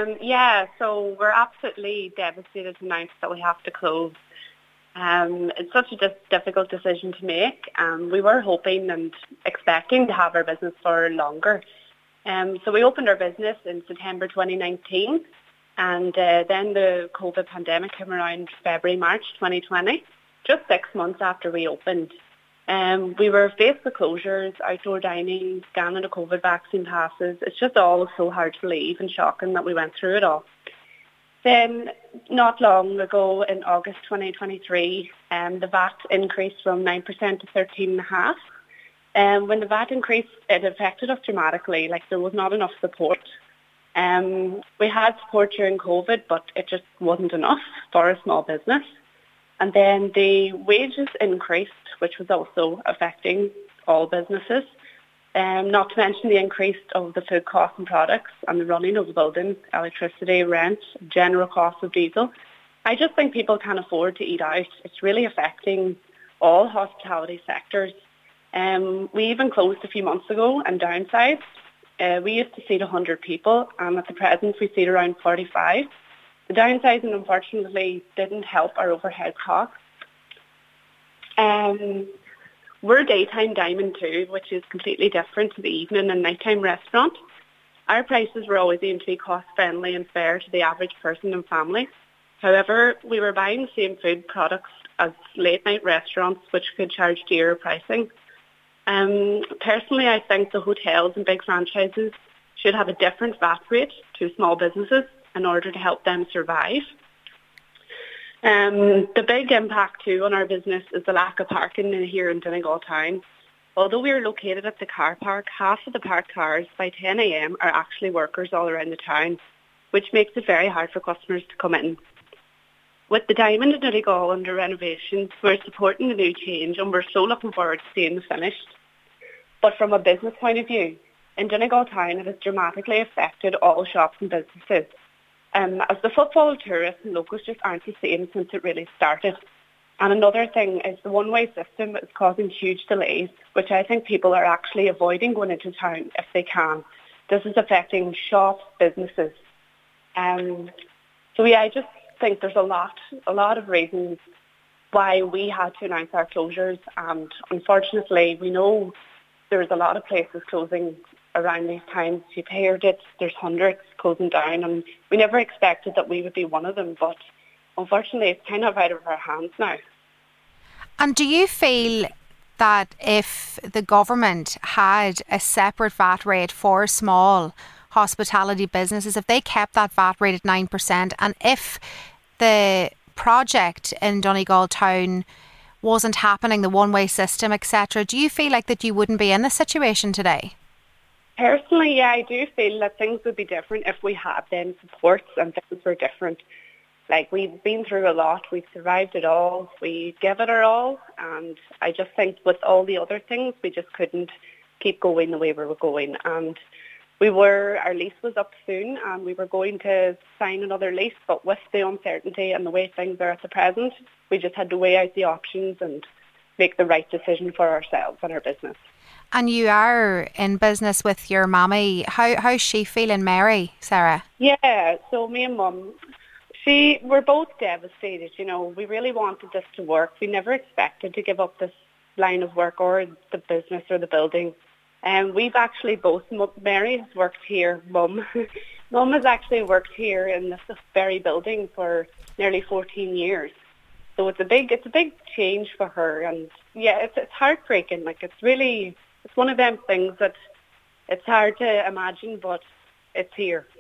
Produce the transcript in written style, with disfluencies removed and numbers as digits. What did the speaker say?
So we're absolutely devastated to announce that we have to close. It's such a difficult decision to make. We were hoping and expecting to have our business for longer. So we opened our business in September 2019, and then the COVID pandemic came around February, March 2020, just 6 months after we opened. We were faced with closures, outdoor dining, scanning the COVID vaccine passes. It's just all so hard to believe and shocking that we went through it all. Then, not long ago, in August 2023, the VAT increased from 9% to 13.5%. When the VAT increased, it affected us dramatically. Like, there was not enough support. We had support during COVID, but it just wasn't enough for a small business. And then the wages increased, which was also affecting all businesses. Not to mention the increase of the food costs and products and the running of the building, electricity, rent, general costs of diesel. I just think people can't afford to eat out. It's really affecting all hospitality sectors. We even closed a few months ago and downsized. We used to seat 100 people, and at the present we seat around 45. The downsizing, unfortunately, didn't help our overhead costs. We're a daytime diamond too, which is completely different to the evening and nighttime restaurant. Our prices were always aimed to be cost-friendly and fair to the average person and family. However, we were buying the same food products as late-night restaurants, which could charge dearer pricing. Personally, I think the hotels and big franchises should have a different VAT rate to small businesses in order to help them survive. The big impact too on our business is the lack of parking here in Donegal town. Although we are located at the car park, half of the parked cars by 10 a.m. are actually workers all around the town, which makes it very hard for customers to come in. With the Diamond in Donegal under renovation, we're supporting the new change and we're so looking forward to seeing the finished. But from a business point of view, in Donegal town it has dramatically affected all shops and businesses. As the footfall of tourists and locals just aren't the same since it really started. And another thing is the one-way system is causing huge delays, which I think people are actually avoiding going into town if they can. This is affecting shops, businesses. I just think there's a lot of reasons why we had to announce our closures, and unfortunately we know there's a lot of places closing around these times. You've heard it, there's hundreds closing down, and we never expected that we would be one of them, but unfortunately it's kind of out of our hands now. And do you feel that if the government had a separate VAT rate for small hospitality businesses, if they kept that VAT rate at 9%, and if the project in Donegal town wasn't happening, the one-way system, etc., do you feel like that you wouldn't be in this situation today? Personally, yeah, I do feel that things would be different if we had them supports and things were different. Like, we've been through a lot, we've survived it all, we give it our all, and I just think with all the other things, we just couldn't keep going the way we were going. And our lease was up soon, and we were going to sign another lease, but with the uncertainty and the way things are at the present, we just had to weigh out the options and make the right decision for ourselves and our business. And you are in business with your mammy. How's she feeling, Mary, Sarah? Yeah, so me and Mum, we're both devastated. You know, we really wanted this to work. We never expected to give up this line of work or the business or the building. We've actually both, Mary has worked here, Mum has actually worked here in this very building for nearly 14 years. So it's a big change for her, and yeah, it's heartbreaking. Like, it's one of them things that it's hard to imagine, but it's here.